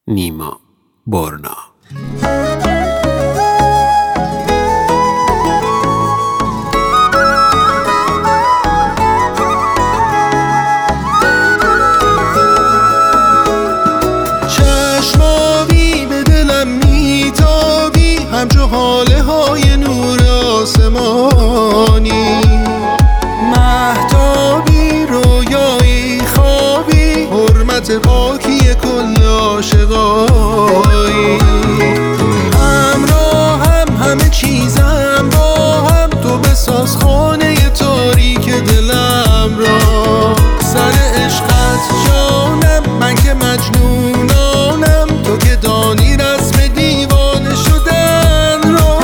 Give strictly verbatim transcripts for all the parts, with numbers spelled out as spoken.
نیما برنا. چشمابی به دلم میتابی، همچو حاله های نور آسمانی، مهتابی رویایی خوابی، حرمت پاکی کل عاشقایی. همراه هم همه چیزم با هم، تو بساز خانه تاریک دلم را. سر عشقت جانم، من که مجنونانم، تو که دانی رسم دیوانه شدن را.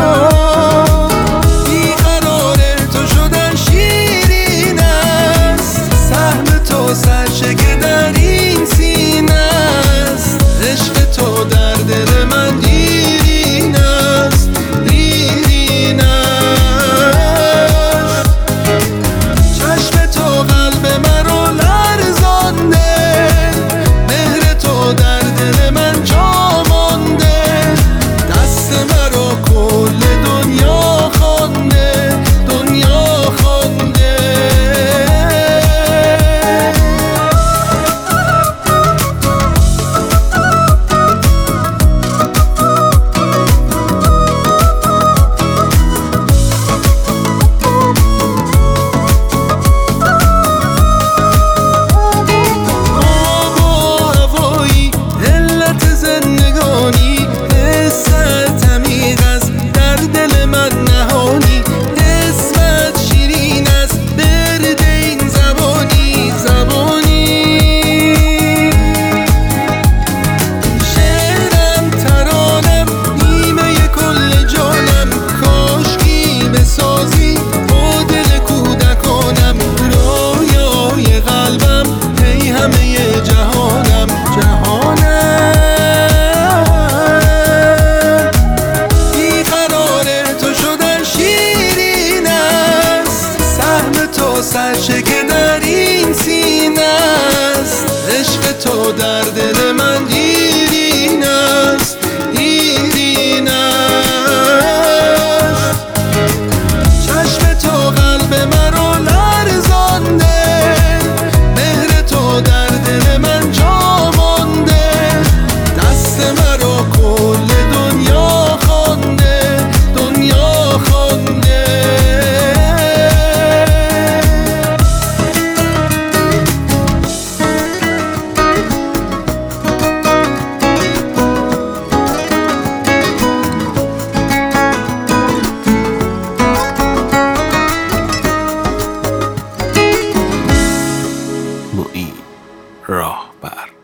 بیقرار تو شدن شیرین است، سهم تو سرشکه در این سینه است. عشق تو در دل من دیرین است، دیرین است. چشم تو قلب مرا لرزانده، مهر تو در دل من جا مانده. دست مرا کل دنیا خوانده، دنیا خوانده. سرشکه در این سینه است، عشق تو در دل من دیرین است، دیرین است. چشم تو قلب مرا لرزانده، مهر تو در دل من جا مانده. دست مرا کل دنیا خوانده، دنیا خوانده. معین راهبر.